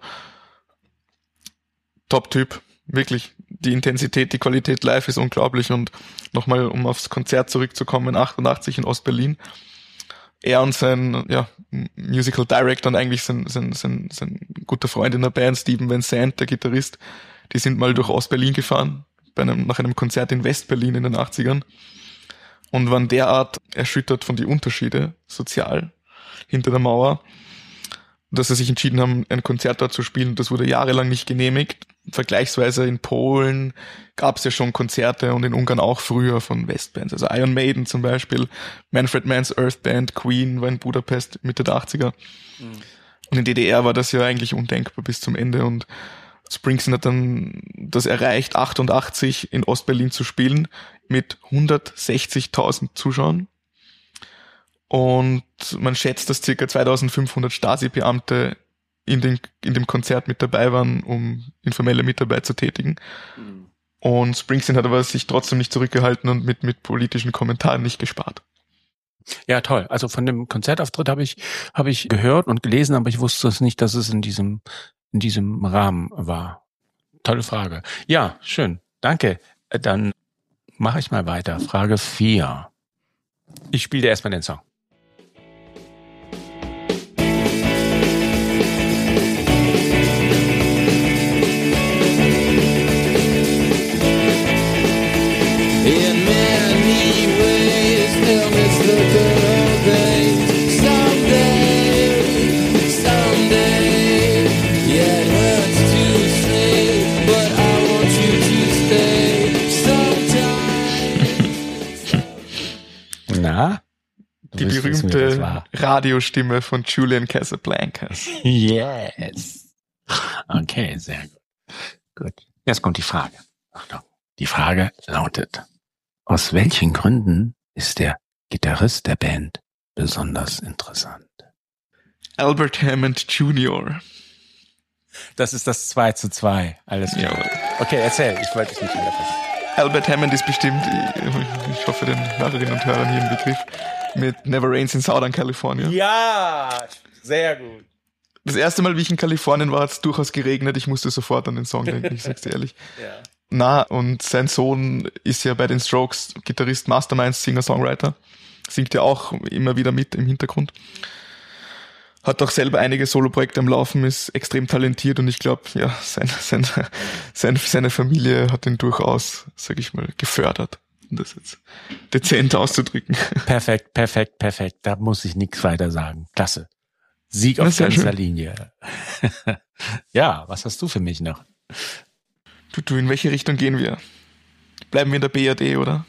Top-Typ. Wirklich. Die Intensität, die Qualität live ist unglaublich. Und nochmal, um aufs Konzert zurückzukommen, achtundachtzig in Ostberlin. Er und sein ja, Musical Director und eigentlich sein, sein, sein, sein guter Freund in der Band, Steven Van Sant, der Gitarrist, die sind mal durch Ostberlin gefahren, bei einem, nach einem Konzert in Westberlin in den achtzigern und waren derart erschüttert von die Unterschiede sozial hinter der Mauer, dass sie sich entschieden haben, ein Konzert dort zu spielen. Das wurde jahrelang nicht genehmigt. Vergleichsweise in Polen gab es ja schon Konzerte und in Ungarn auch früher von Westbands. Also Iron Maiden zum Beispiel, Manfred Mann's Earth Band, Queen war in Budapest Mitte der achtziger. Mhm. Und in D D R war das ja eigentlich undenkbar bis zum Ende. Und Springsteen hat dann das erreicht, achtundachtzig in Ostberlin zu spielen mit hundertsechzigtausend Zuschauern. Und man schätzt, dass circa zweitausendfünfhundert Stasi-Beamte in, den, in dem Konzert mit dabei waren, um informelle Mitarbeit zu tätigen. Mhm. Und Springsteen hat aber sich trotzdem nicht zurückgehalten und mit, mit politischen Kommentaren nicht gespart. Ja, toll. Also von dem Konzertauftritt habe ich, habe ich gehört und gelesen, aber ich wusste es nicht, dass es in diesem, in diesem Rahmen war. Tolle Frage. Ja, schön. Danke. Dann mache ich mal weiter. Frage vier. Ich spiele dir erstmal den Song. In many ways, they'll miss the good old days. Someday, someday, yeah, it hurts to say, but I want you to stay. Sometime. Na? Die berühmte Radiostimme von Julian Casablancas. Yes. Okay, sehr gut. Gut. Jetzt kommt die Frage. Achtung. Die Frage lautet: Aus welchen Gründen ist der Gitarrist der Band besonders interessant? Albert Hammond Junior Das ist das zwei zu zwei. Alles klar. Ja. Okay, erzähl. Ich wollte dich nicht wieder fassen. Albert Hammond ist bestimmt, ich hoffe den Hörerinnen und Hörern hier im Begriff, mit Never Rains in Southern California. Ja, sehr gut. Das erste Mal, wie ich in Kalifornien war, hat es durchaus geregnet. Ich musste sofort an den Song denken, ich sag's dir ehrlich. Ja. Na, und sein Sohn ist ja bei den Strokes Gitarrist, Mastermind, Singer, Songwriter. Singt ja auch immer wieder mit im Hintergrund. Hat auch selber einige Soloprojekte am Laufen, ist extrem talentiert und ich glaube, ja, sein, sein, sein, seine Familie hat ihn durchaus, sag ich mal, gefördert, um das jetzt dezent auszudrücken. Perfekt, perfekt, perfekt. Da muss ich nichts weiter sagen. Klasse. Sieg auf ganzer Linie. Ja, was hast du für mich noch? Du, du, in welche Richtung gehen wir? Bleiben wir in der B R D, oder?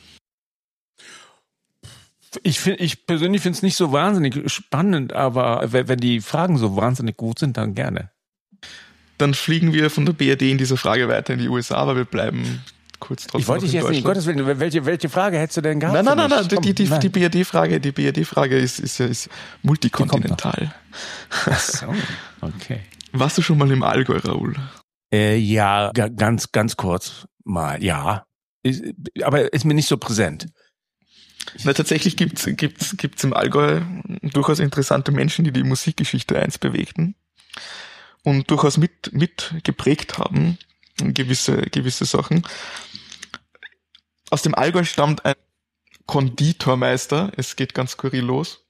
Ich finde, ich persönlich finde es nicht so wahnsinnig spannend, aber wenn, wenn die Fragen so wahnsinnig gut sind, dann gerne. Dann fliegen wir von der B R D in dieser Frage weiter in die U S A, weil wir bleiben kurz trotzdem. Ich wollte dich jetzt nicht, um Gottes Willen, welche, welche Frage hättest du denn gehabt? Nein, nein, nein, nein, Komm, die, die, nein. die B R D-Frage, die B R D-Frage ist, ist ja ist multikontinental. Ach so, okay. Warst du schon mal im Allgäu, Raoul? Äh, ja, g- ganz, ganz kurz mal, ja. Ist, aber ist mir nicht so präsent. Na, tatsächlich gibt's, gibt's, gibt's im Allgäu durchaus interessante Menschen, die die Musikgeschichte einst bewegten und durchaus mit, mit geprägt haben, gewisse, gewisse Sachen. Aus dem Allgäu stammt ein Konditormeister, es geht ganz skurril los,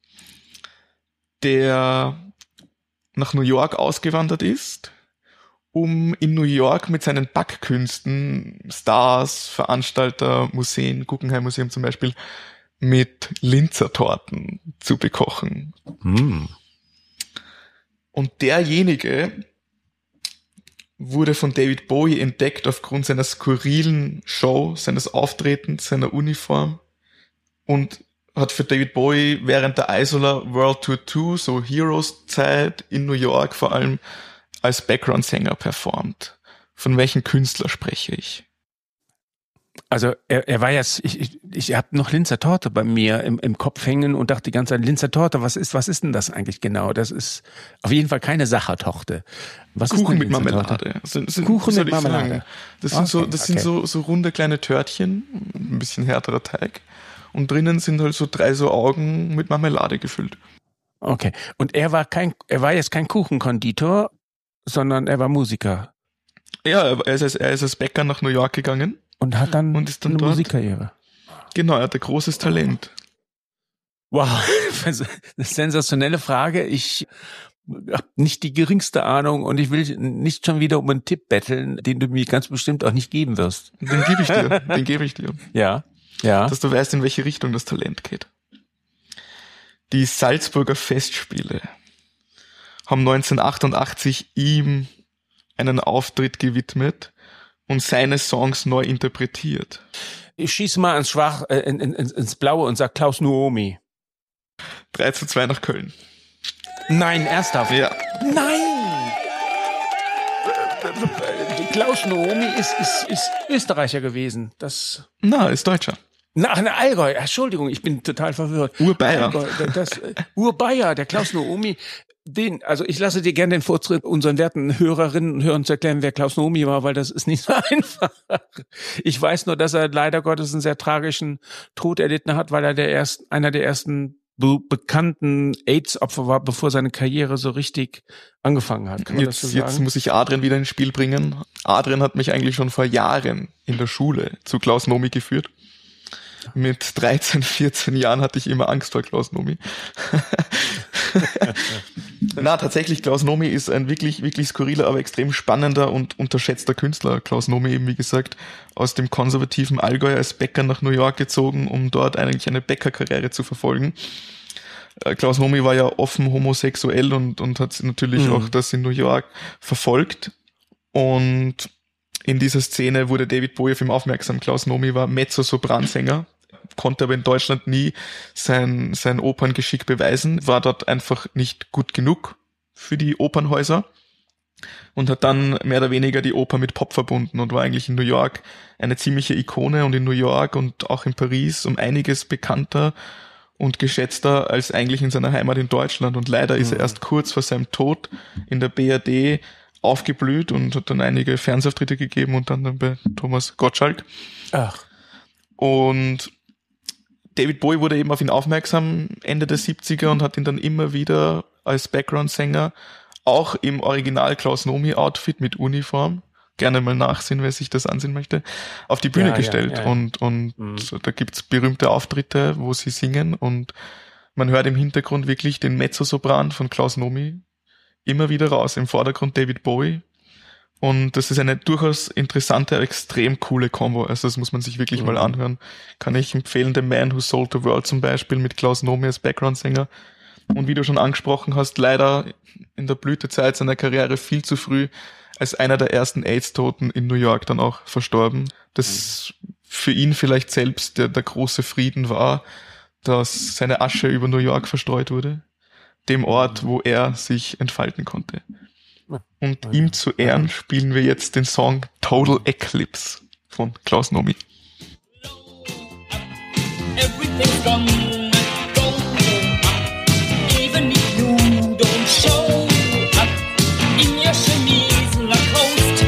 der nach New York ausgewandert ist, um in New York mit seinen Backkünsten Stars, Veranstalter, Museen, Guggenheim Museum zum Beispiel, mit Linzer Torten zu bekochen. Hm. Und derjenige wurde von David Bowie entdeckt aufgrund seiner skurrilen Show, seines Auftretens, seiner Uniform und hat für David Bowie während der Isola World Tour zwei, so Heroes-Zeit in New York vor allem, als Background-Sänger performt. Von welchem Künstler spreche ich? Also er, er war jetzt, ich, ich, ich habe noch Linzer Torte bei mir im, im Kopf hängen und dachte die ganze Zeit, Linzer Torte, was ist, was ist denn das eigentlich genau? Das ist auf jeden Fall keine Sachertorte. Was Kuchen ist denn mit Linzer Marmelade. Torte? Sind, sind, Kuchen soll mit ich Marmelade. sagen? Das sind Okay, so, das okay. sind so, so runde kleine Törtchen, ein bisschen härterer Teig. Und drinnen sind halt so drei so Augen mit Marmelade gefüllt. Okay. Und er war kein, er war jetzt kein Kuchenkonditor, sondern er war Musiker. Ja, er ist als, er ist als Bäcker nach New York gegangen. Und hat dann, Und ist dann eine dort- Musikkarriere. Genau, er hatte großes Talent. Wow, eine sensationelle Frage. Ich habe nicht die geringste Ahnung und ich will nicht schon wieder um einen Tipp betteln, den du mir ganz bestimmt auch nicht geben wirst. Den gebe ich dir. Den gebe ich dir. Ja, ja. Dass du weißt, in welche Richtung das Talent geht. Die Salzburger Festspiele haben neunzehnhundertachtundachtzig ihm einen Auftritt gewidmet und seine Songs neu interpretiert. Ich schieße mal ins, Schwach, äh, in, in, ins Blaue und sag Klaus Nuomi. drei zu zwei nach Köln. Nein, ernsthaft? Ja. Nein! Klaus Nuomi ist, ist, ist Österreicher gewesen. Das... Na, ist Deutscher. Na, eine Allgäu, Entschuldigung, ich bin total verwirrt. Urbayer. Allgäu, das, äh, Urbayer, der Klaus Nuomi, den, also ich lasse dir gerne den Vortritt, unseren werten Hörerinnen und Hörern zu erklären, wer Klaus Nuomi war, weil das ist nicht so einfach. Ich weiß nur, dass er leider Gottes einen sehr tragischen Tod erlitten hat, weil er der erst, einer der ersten be- bekannten AIDS-Opfer war, bevor seine Karriere so richtig angefangen hat. Kann man Jetzt, das so jetzt sagen? muss ich Adrian wieder ins Spiel bringen. Adrian hat mich eigentlich schon vor Jahren in der Schule zu Klaus Nomi geführt. Mit dreizehn, vierzehn Jahren hatte ich immer Angst vor Klaus Nomi. Na, tatsächlich, Klaus Nomi ist ein wirklich, wirklich skurriler, aber extrem spannender und unterschätzter Künstler. Klaus Nomi eben, wie gesagt, aus dem konservativen Allgäu als Bäcker nach New York gezogen, um dort eigentlich eine Bäckerkarriere zu verfolgen. Äh, Klaus Nomi war ja offen homosexuell und, und hat natürlich Mhm. auch das in New York verfolgt. Und in dieser Szene wurde David Bowie auf ihn aufmerksam. Klaus Nomi war Mezzo-Sopransänger, konnte aber in Deutschland nie sein, sein Operngeschick beweisen, war dort einfach nicht gut genug für die Opernhäuser und hat dann mehr oder weniger die Oper mit Pop verbunden und war eigentlich in New York eine ziemliche Ikone und in New York und auch in Paris um einiges bekannter und geschätzter als eigentlich in seiner Heimat in Deutschland. Und leider ist er erst kurz vor seinem Tod in der B R D aufgeblüht und hat dann einige Fernsehauftritte gegeben und dann, dann bei Thomas Gottschalk. Ach. Und David Bowie wurde eben auf ihn aufmerksam Ende der siebziger und hat ihn dann immer wieder als Background-Sänger auch im Original Klaus Nomi-Outfit mit Uniform, gerne mal nachsehen, wer sich das ansehen möchte, auf die Bühne Ja, ja, gestellt. ja, ja. Und, und Mhm. da gibt's berühmte Auftritte, wo sie singen und man hört im Hintergrund wirklich den Mezzosopran von Klaus Nomi immer wieder raus. Im Vordergrund David Bowie. Und das ist eine durchaus interessante, extrem coole Kombo. Also das muss man sich wirklich Mhm. mal anhören. Kann ich empfehlen, The Man Who Sold the World zum Beispiel mit Klaus Nomi als Background-Sänger. Und wie du schon angesprochen hast, leider in der Blütezeit seiner Karriere viel zu früh als einer der ersten AIDS-Toten in New York dann auch verstorben. Das für ihn vielleicht selbst der, der große Frieden war, dass seine Asche über New York verstreut wurde. Dem Ort, wo er sich entfalten konnte. Und ihm zu Ehren spielen wir jetzt den Song Total Eclipse von Klaus Nomi. Everything's gonna go up, even if you don't show up in your chemise on the coast.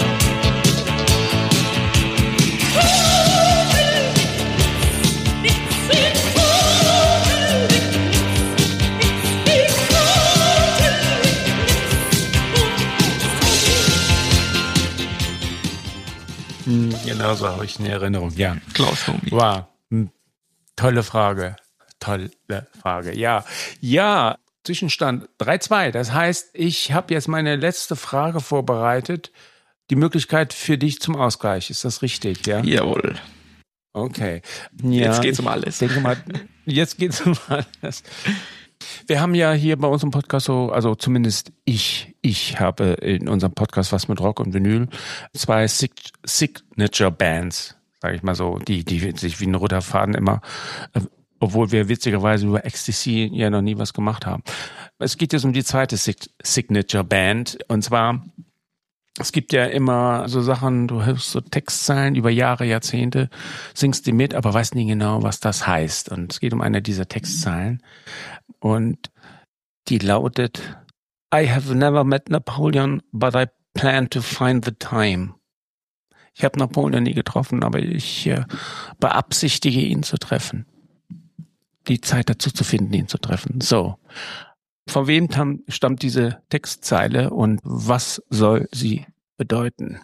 Genau so habe ich eine Erinnerung, ja. Klaus Nomi. Wow, hm. Tolle Frage, tolle Frage, ja. Ja, Zwischenstand drei zwei, das heißt, ich habe jetzt meine letzte Frage vorbereitet, die Möglichkeit für dich zum Ausgleich, ist das richtig, ja? Jawohl. Okay. Ja, Jetzt geht's um alles. Ich denke mal, jetzt geht's um alles. Wir haben ja hier bei unserem Podcast so, also zumindest ich, ich habe in unserem Podcast was mit Rock und Vinyl zwei Sig- Signature Bands, sage ich mal so, die, die sich wie ein roter Faden immer, äh, obwohl wir witzigerweise über Ecstasy ja noch nie was gemacht haben. Es geht jetzt um die zweite Sig- Signature Band und zwar, es gibt ja immer so Sachen, du hörst so Textzeilen über Jahre, Jahrzehnte, singst die mit, aber weißt nie genau, was das heißt. Und es geht um eine dieser Textzeilen und die lautet: I have never met Napoleon, but I plan to find the time. Ich habe Napoleon nie getroffen, aber ich äh, beabsichtige, ihn zu treffen. Die Zeit dazu zu finden, ihn zu treffen. So. Von wem tam, stammt diese Textzeile und was soll sie bedeuten?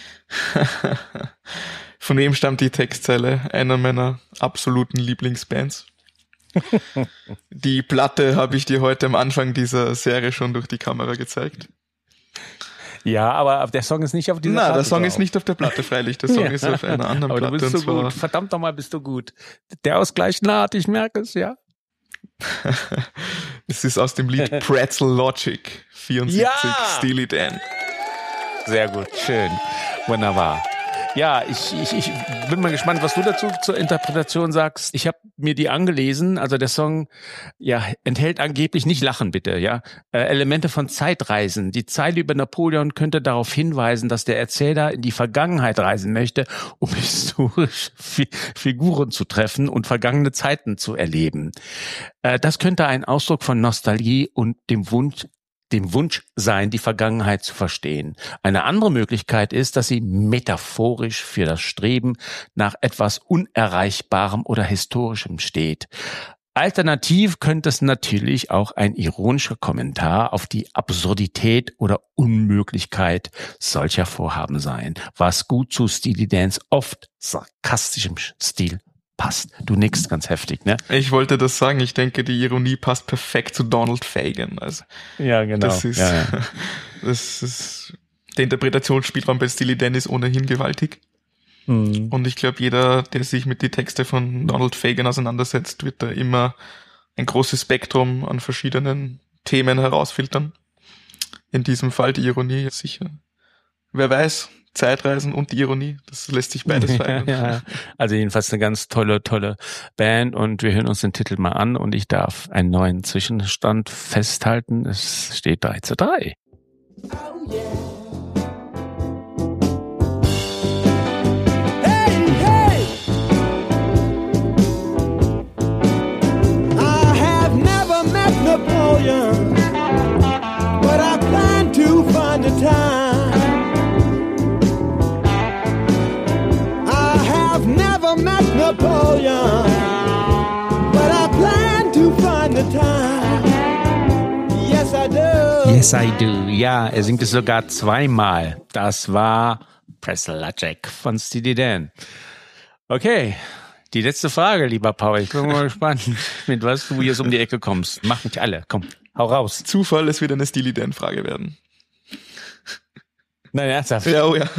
Von wem stammt die Textzeile? Einer meiner absoluten Lieblingsbands. Die Platte habe ich dir heute am Anfang dieser Serie schon durch die Kamera gezeigt. Ja, aber der Song ist nicht auf dieser Nein, Platte. der Song drauf. ist nicht auf der Platte, freilich. Der Song Ja. ist auf einer anderen Aber Platte. du bist und so zwar gut. Verdammt nochmal, bist du gut. Der Ausgleich naht, ich merke es, ja. Es ist aus dem Lied Pretzel Logic vierundsiebzig, Ja! Steely Dan. Sehr gut, schön. Wunderbar. Ja, ich, ich, ich bin mal gespannt, was du dazu zur Interpretation sagst. Ich habe mir die angelesen. Also der Song ja enthält angeblich, nicht lachen bitte, ja, äh, Elemente von Zeitreisen. Die Zeile über Napoleon könnte darauf hinweisen, dass der Erzähler in die Vergangenheit reisen möchte, um historische Fi- Figuren zu treffen und vergangene Zeiten zu erleben. Äh, das könnte ein Ausdruck von Nostalgie und dem Wunsch dem Wunsch sein, die Vergangenheit zu verstehen. Eine andere Möglichkeit ist, dass sie metaphorisch für das Streben nach etwas Unerreichbarem oder Historischem steht. Alternativ könnte es natürlich auch ein ironischer Kommentar auf die Absurdität oder Unmöglichkeit solcher Vorhaben sein, was gut zu Steely Dans oft sarkastischem Stil passt. Du nickst ganz heftig, ne? Ich wollte das sagen, ich denke, die Ironie passt perfekt zu Donald Fagen. Also Ja, genau. das ist, ja, ja. das ist, der Interpretationsspielraum bei Steely Dan ist ohnehin gewaltig. Mhm. Und ich glaube, jeder, der sich mit den Texten von Donald Fagen auseinandersetzt, wird da immer ein großes Spektrum an verschiedenen Themen herausfiltern. In diesem Fall die Ironie sicher. Wer weiß, Zeitreisen und die Ironie, das lässt sich beides vereinen. Ja, ja. Also jedenfalls eine ganz tolle, tolle Band und wir hören uns den Titel mal an und ich darf einen neuen Zwischenstand festhalten. Es steht drei zu drei. Hey, hey! I have never met Napoleon, but I plan to find a time. I have never met Napoleon, but I plan to find the time. Yes, I do. Yes, I do. Ja, er singt es sogar zweimal. Das war Pretzel Logic von Steely Dan. Okay, die letzte Frage, lieber Paul. Ich bin mal gespannt, mit was du jetzt um die Ecke kommst. Mach nicht alle. Komm, hau raus. Zufall, es wird eine Steely Dan-Frage werden. Nein, ernsthaft. Ja, oh ja.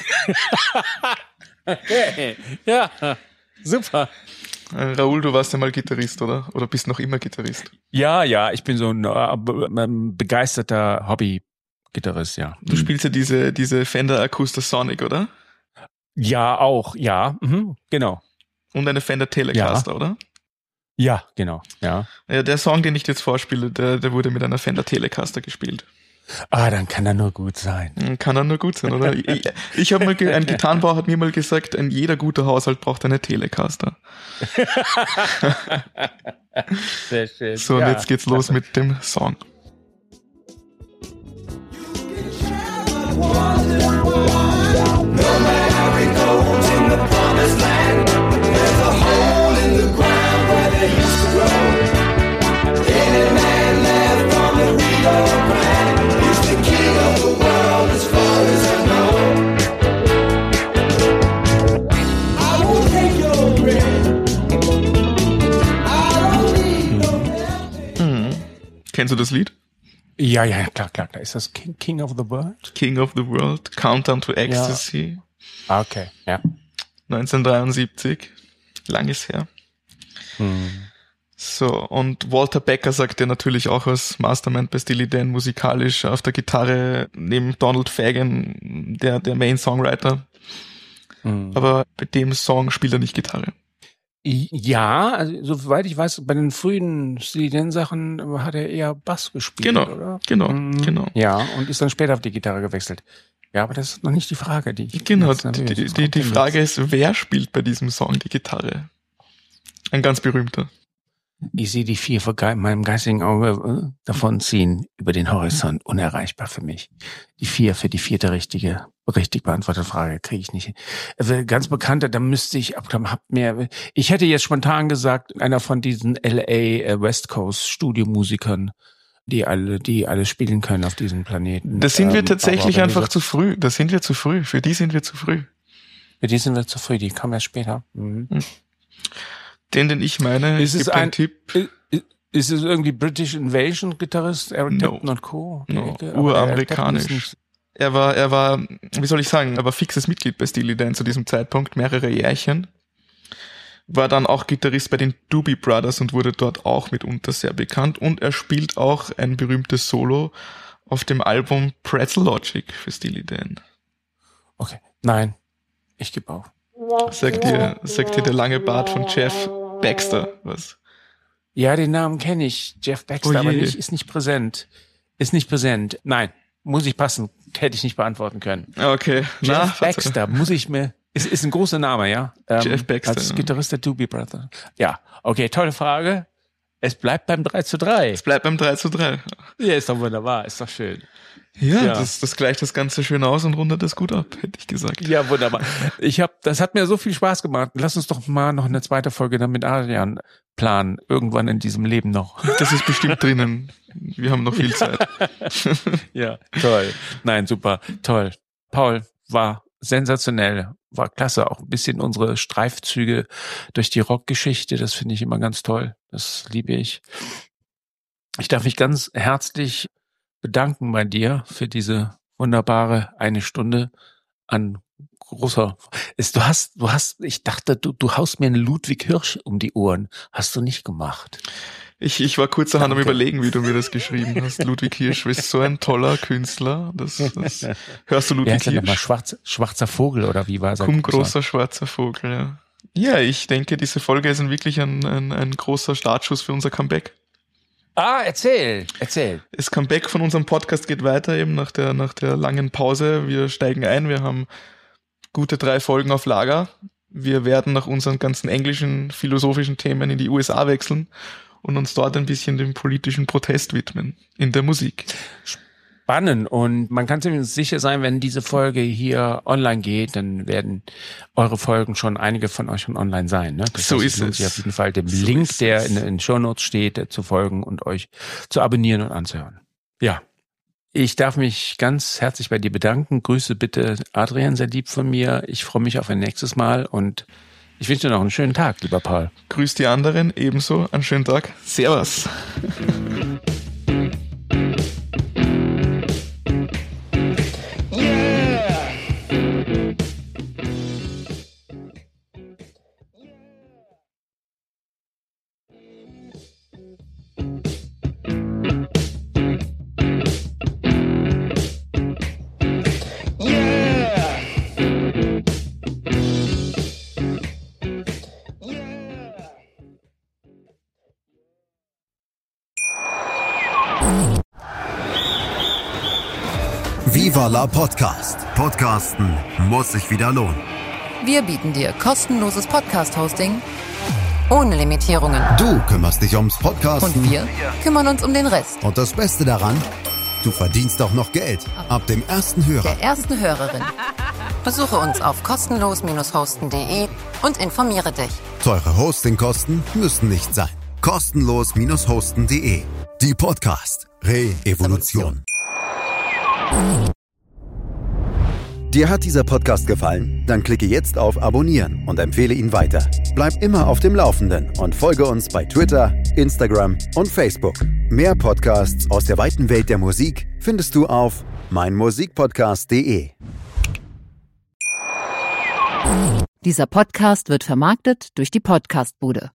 Okay. Ja, super. Äh, Raoul, du warst ja mal Gitarrist, oder? Oder bist noch immer Gitarrist? Ja, ja, ich bin so ein äh, be- ähm, begeisterter Hobby-Gitarrist, ja. Du spielst ja diese, diese Fender Acoustic Sonic, oder? Ja, auch, ja, mhm, genau. Und eine Fender Telecaster, Ja. oder? Ja, genau, ja. Ja, der Song, den ich jetzt vorspiele, der, der wurde mit einer Fender Telecaster gespielt. Ah, dann kann er nur gut sein. Kann er nur gut sein, oder? ich ich habe mal, ge- ein Gitarrenbauer hat mir mal gesagt, ein jeder guter Haushalt braucht eine Telecaster. Sehr schön. So, und Ja, jetzt geht's los mit dem Song. Kennst du das Lied? Ja, ja, klar, klar, klar. Ist das King, King of the World? King of the World, Countdown to Ecstasy, Ah, okay, ja. neunzehnhundertdreiundsiebzig, lang ist her. Hm. So, und Walter Becker sagt ja natürlich auch als Mastermind bei Steely Dan musikalisch auf der Gitarre neben Donald Fagen, der, der Main-Songwriter. Mhm. Aber bei dem Song spielt er nicht Gitarre. Ja, also soweit ich weiß, bei den frühen Steely Dan Sachen hat er eher Bass gespielt, genau, oder? Genau, mhm. genau. Ja, und ist dann später auf die Gitarre gewechselt. Ja, aber das ist noch nicht die Frage, die ich... Genau, die, die, die, die Frage ist, wer spielt bei diesem Song die Gitarre? Ein ganz berühmter. Ich sehe die vier vor meinem geistigen Auge äh, davonziehen über den Horizont, unerreichbar für mich. Die vier für die vierte richtige, richtig beantwortete Frage kriege ich nicht hin. Also ganz bekannter, da müsste ich, hab mehr. Ich hätte jetzt spontan gesagt, einer von diesen L A West Coast Studiomusikern, die alle, die alles spielen können auf diesem Planeten. Das sind wir ähm, tatsächlich einfach zu früh. Das sind wir zu früh. Für die sind wir zu früh. Für die sind wir zu früh. Die kommen erst später. Mhm. Hm. Den, den ich meine, ist es ein Tipp. Ist, ist es irgendwie British Invasion Gitarrist, Eric No. Clapton und Co. No. Uramerikanisch. Er war, er war, wie soll ich sagen, er war fixes Mitglied bei Steely Dan zu diesem Zeitpunkt, mehrere Jährchen. War dann auch Gitarrist bei den Doobie Brothers und wurde dort auch mitunter sehr bekannt. Und er spielt auch ein berühmtes Solo auf dem Album Pretzel Logic für Steely Dan. Okay, nein, ich gebe auf. Sagt dir, sagt dir der lange Bart von Jeff Baxter was? Ja, den Namen kenne ich, Jeff Baxter, Oh aber nicht, ist nicht präsent. Ist nicht präsent. Nein, muss ich passen. Hätte ich nicht beantworten können. Okay. Jeff Na, Baxter, muss ich mir... Ist, ist ein großer Name, ja? Ähm, Jeff Baxter. Als Gitarrist der Doobie Brothers. Ja, okay, tolle Frage. Es bleibt beim drei zu drei. Es bleibt beim drei zu drei. Ja, ist doch wunderbar, ist doch schön. Ja, Ja. Das, das gleicht das Ganze schön aus und rundet das gut ab, hätte ich gesagt. Ja, wunderbar. Ich hab, das hat mir so viel Spaß gemacht. Lass uns doch mal noch eine zweite Folge dann mit Adrian planen. Irgendwann in diesem Leben noch. Das ist bestimmt drinnen. Wir haben noch viel Zeit. Ja, toll. Nein, super, toll. Paul, war sensationell, war klasse. Auch ein bisschen unsere Streifzüge durch die Rockgeschichte, das finde ich immer ganz toll. Das liebe ich. Ich darf mich ganz herzlich bedanken bei dir für diese wunderbare eine Stunde an großer. Ist, du hast, du hast, ich dachte, du, du haust mir einen Ludwig Hirsch um die Ohren. Hast du nicht gemacht. Ich, ich war kurzerhand am Danke. Überlegen, wie du mir das geschrieben hast. Ludwig Hirsch ist so ein toller Künstler. Das, das hörst du Wie Ludwig heißt der nochmal? Hirsch? Schwarz, schwarzer Vogel oder wie war sein Komm, Cousin? großer schwarzer Vogel, ja. Ja, ich denke, diese Folge ist ein, wirklich ein, ein, ein großer Startschuss für unser Comeback. Ah, erzähl, erzähl. Das Comeback von unserem Podcast geht weiter, eben nach der, nach der langen Pause. Wir steigen ein, wir haben gute drei Folgen auf Lager. Wir werden nach unseren ganzen englischen, philosophischen Themen in die U S A wechseln und uns dort ein bisschen dem politischen Protest widmen in der Musik. Spannend. Und man kann ziemlich sicher sein, wenn diese Folge hier online geht, dann werden eure Folgen schon, einige von euch schon online sein. Ne? Das So heißt, ist lohnt es. sich auf jeden Fall dem So Link, ist der es. in den Shownotes steht, äh, zu folgen und euch zu abonnieren und anzuhören. Ja. Ich darf mich ganz herzlich bei dir bedanken. Grüße bitte Adrian, sehr lieb von mir. Ich freue mich auf ein nächstes Mal und ich wünsche dir noch einen schönen Tag, lieber Paul. Grüß die anderen, ebenso, einen schönen Tag. Servus. Viva la Podcast. Podcasten muss sich wieder lohnen. Wir bieten dir kostenloses Podcast-Hosting ohne Limitierungen. Du kümmerst dich ums Podcasten. Und wir kümmern uns um den Rest. Und das Beste daran, du verdienst auch noch Geld. Ab dem ersten Hörer. Der ersten Hörerin. Besuche uns auf kostenlos hosten punkt de und informiere dich. Teure Hostingkosten müssen nicht sein. kostenlos hosten punkt de. Die Podcast Re-Evolution. Dir hat dieser Podcast gefallen? Dann klicke jetzt auf Abonnieren und empfehle ihn weiter. Bleib immer auf dem Laufenden und folge uns bei Twitter, Instagram und Facebook. Mehr Podcasts aus der weiten Welt der Musik findest du auf meinmusikpodcast punkt de. Dieser Podcast wird vermarktet durch die Podcastbude.